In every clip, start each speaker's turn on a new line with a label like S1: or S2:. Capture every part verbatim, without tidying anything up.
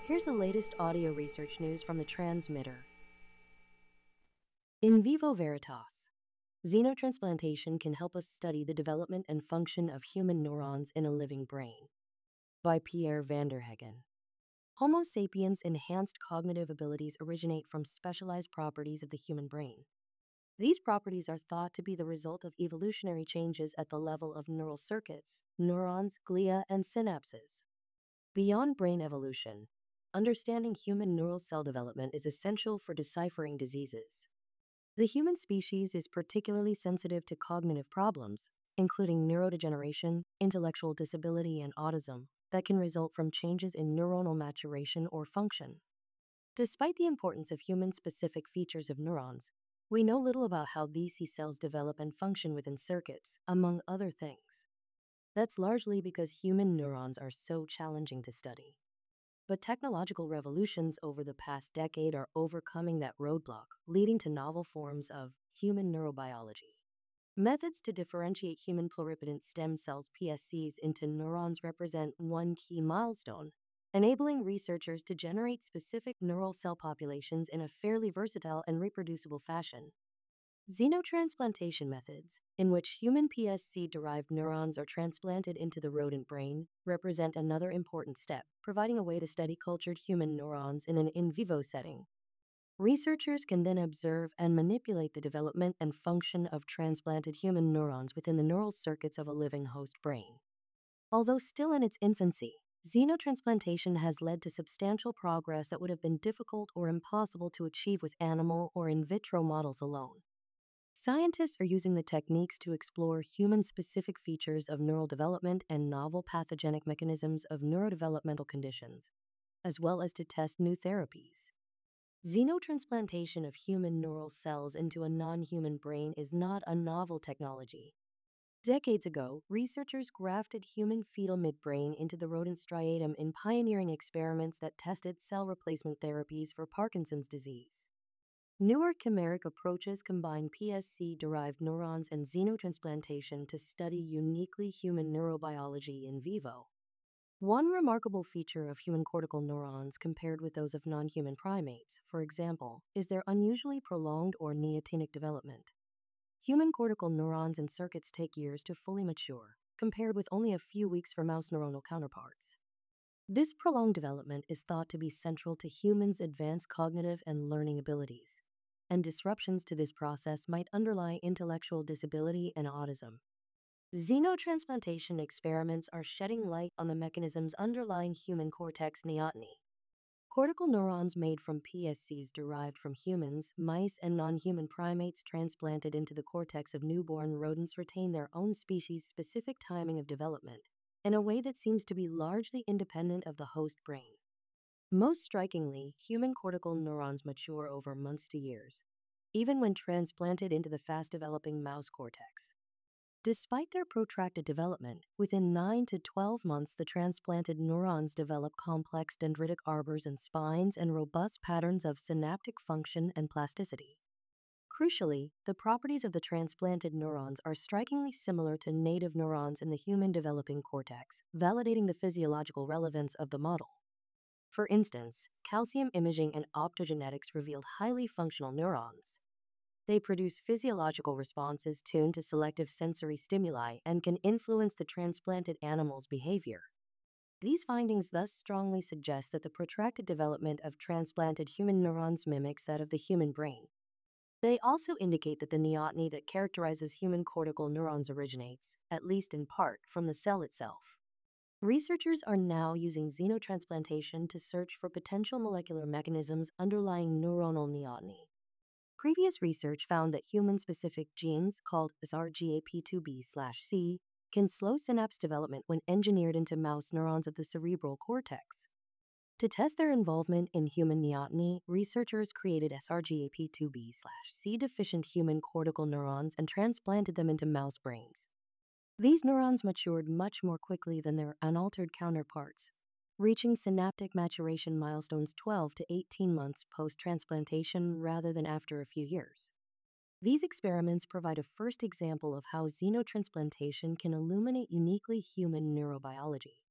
S1: Here's the latest audio research news from the transmitter. In Vivo Veritas, xenotransplantation can help us study the development and function of human neurons in a living brain. By Pierre Vanderheggen. Homo sapiens' enhanced cognitive abilities originate from specialized properties of the human brain. These properties are thought to be the result of evolutionary changes at the level of neural circuits, neurons, glia, and synapses. Beyond brain evolution, understanding human neural cell development is essential for deciphering diseases. The human species is particularly sensitive to cognitive problems, including neurodegeneration, intellectual disability, and autism, that can result from changes in neuronal maturation or function. Despite the importance of human-specific features of neurons, we know little about how these cells develop and function within circuits, among other things. That's largely because human neurons are so challenging to study. But technological revolutions over the past decade are overcoming that roadblock, leading to novel forms of human neurobiology. Methods to differentiate human pluripotent stem cells P S Cs into neurons represent one key milestone, enabling researchers to generate specific neural cell populations in a fairly versatile and reproducible fashion. Xenotransplantation methods, in which human P S C-derived neurons are transplanted into the rodent brain, represent another important step, providing a way to study cultured human neurons in an in vivo setting. Researchers can then observe and manipulate the development and function of transplanted human neurons within the neural circuits of a living host brain. Although still in its infancy, xenotransplantation has led to substantial progress that would have been difficult or impossible to achieve with animal or in vitro models alone. Scientists are using the techniques to explore human-specific features of neural development and novel pathogenic mechanisms of neurodevelopmental conditions, as well as to test new therapies. Xenotransplantation of human neural cells into a non-human brain is not a novel technology. Decades ago, researchers grafted human fetal midbrain into the rodent striatum in pioneering experiments that tested cell replacement therapies for Parkinson's disease. Newer chimeric approaches combine P S C-derived neurons and xenotransplantation to study uniquely human neurobiology in vivo. One remarkable feature of human cortical neurons compared with those of non-human primates, for example, is their unusually prolonged or neotenic development. Human cortical neurons and circuits take years to fully mature, compared with only a few weeks for mouse neuronal counterparts. This prolonged development is thought to be central to humans' advanced cognitive and learning abilities, and disruptions to this process might underlie intellectual disability and autism. Xenotransplantation experiments are shedding light on the mechanisms underlying human cortex neoteny. Cortical neurons made from P S Cs derived from humans, mice, and non-human primates transplanted into the cortex of newborn rodents retain their own species-specific timing of development in a way that seems to be largely independent of the host brain. Most strikingly, human cortical neurons mature over months to years, even when transplanted into the fast-developing mouse cortex. Despite their protracted development, within nine to twelve months the transplanted neurons develop complex dendritic arbors and spines and robust patterns of synaptic function and plasticity. Crucially, the properties of the transplanted neurons are strikingly similar to native neurons in the human developing cortex, validating the physiological relevance of the model. For instance, calcium imaging and optogenetics revealed highly functional neurons. They produce physiological responses tuned to selective sensory stimuli and can influence the transplanted animal's behavior. These findings thus strongly suggest that the protracted development of transplanted human neurons mimics that of the human brain. They also indicate that the neoteny that characterizes human cortical neurons originates, at least in part, from the cell itself. Researchers are now using xenotransplantation to search for potential molecular mechanisms underlying neuronal neoteny. Previous research found that human-specific genes, called S R G A P two B C, can slow synapse development when engineered into mouse neurons of the cerebral cortex. To test their involvement in human neoteny, researchers created S R G A P two B C deficient human cortical neurons and transplanted them into mouse brains. These neurons matured much more quickly than their unaltered counterparts, reaching synaptic maturation milestones twelve to eighteen months post-transplantation rather than after a few years. These experiments provide a first example of how xenotransplantation can illuminate uniquely human neurobiology.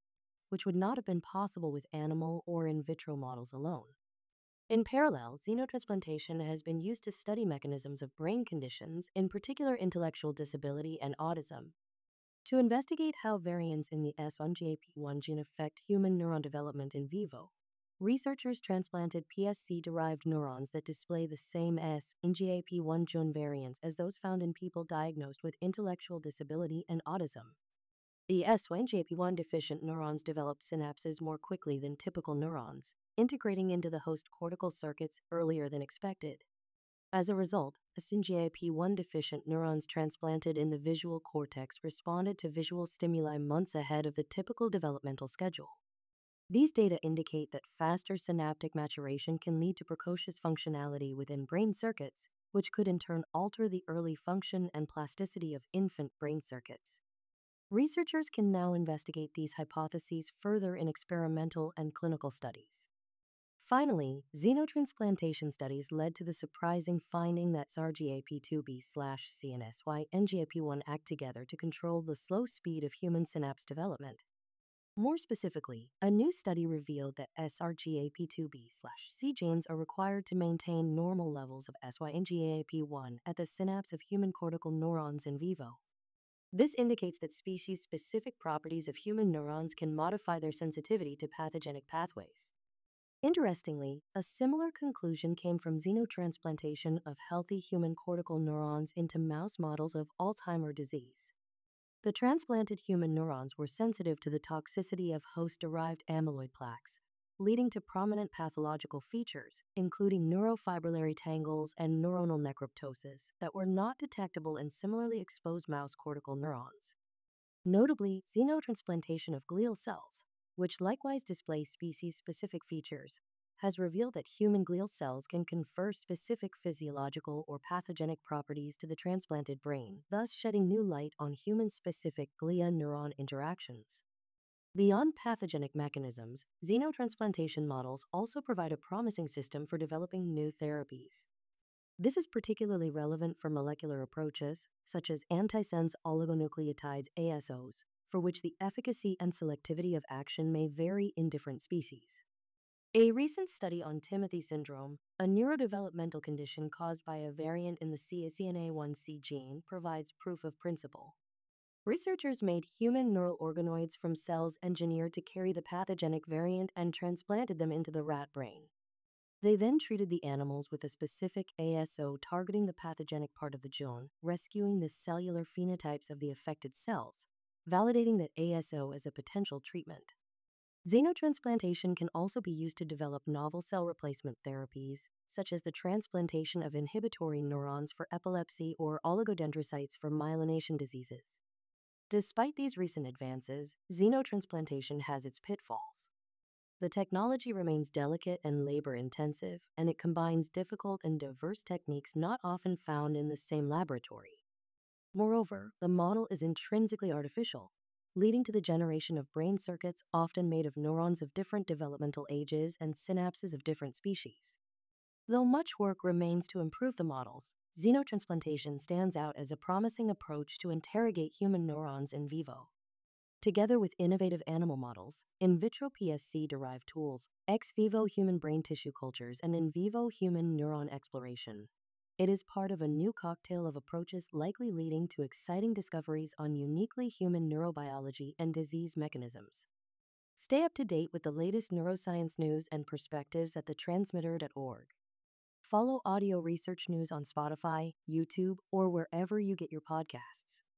S1: which would not have been possible with animal or in vitro models alone. In parallel, xenotransplantation has been used to study mechanisms of brain conditions, in particular intellectual disability and autism. To investigate how variants in the S one G A P one gene affect human neuron development in vivo, researchers transplanted P S C-derived neurons that display the same S one G A P one gene variants as those found in people diagnosed with intellectual disability and autism. The S one G A P one deficient neurons developed synapses more quickly than typical neurons, integrating into the host cortical circuits earlier than expected. As a result, S one G A P one deficient neurons transplanted in the visual cortex responded to visual stimuli months ahead of the typical developmental schedule. These data indicate that faster synaptic maturation can lead to precocious functionality within brain circuits, which could in turn alter the early function and plasticity of infant brain circuits. Researchers can now investigate these hypotheses further in experimental and clinical studies. Finally, xenotransplantation studies led to the surprising finding that S R G A P two B C and S Y N G A P one act together to control the slow speed of human synapse development. More specifically, a new study revealed that S R G A P two B C genes are required to maintain normal levels of S Y N G A P one at the synapse of human cortical neurons in vivo. This indicates that species-specific properties of human neurons can modify their sensitivity to pathogenic pathways. Interestingly, a similar conclusion came from xenotransplantation of healthy human cortical neurons into mouse models of Alzheimer's disease. The transplanted human neurons were sensitive to the toxicity of host-derived amyloid plaques, leading to prominent pathological features, including neurofibrillary tangles and neuronal necroptosis, that were not detectable in similarly exposed mouse cortical neurons. Notably, xenotransplantation of glial cells, which likewise display species-specific features, has revealed that human glial cells can confer specific physiological or pathogenic properties to the transplanted brain, thus shedding new light on human-specific glia-neuron interactions. Beyond pathogenic mechanisms, xenotransplantation models also provide a promising system for developing new therapies. This is particularly relevant for molecular approaches, such as antisense oligonucleotides A S Os, for which the efficacy and selectivity of action may vary in different species. A recent study on Timothy syndrome, a neurodevelopmental condition caused by a variant in the C N A one C gene, provides proof of principle. Researchers made human neural organoids from cells engineered to carry the pathogenic variant and transplanted them into the rat brain. They then treated the animals with a specific A S O targeting the pathogenic part of the gene, rescuing the cellular phenotypes of the affected cells, validating that A S O as a potential treatment. Xenotransplantation can also be used to develop novel cell replacement therapies, such as the transplantation of inhibitory neurons for epilepsy or oligodendrocytes for myelination diseases. Despite these recent advances, xenotransplantation has its pitfalls. The technology remains delicate and labor-intensive, and it combines difficult and diverse techniques not often found in the same laboratory. Moreover, the model is intrinsically artificial, leading to the generation of brain circuits often made of neurons of different developmental ages and synapses of different species. Though much work remains to improve the models, xenotransplantation stands out as a promising approach to interrogate human neurons in vivo. Together with innovative animal models, in vitro P S C-derived tools, ex vivo human brain tissue cultures, and in vivo human neuron exploration, it is part of a new cocktail of approaches likely leading to exciting discoveries on uniquely human neurobiology and disease mechanisms. Stay up to date with the latest neuroscience news and perspectives at the transmitter dot org. Follow Audio Research News on Spotify, YouTube, or wherever you get your podcasts.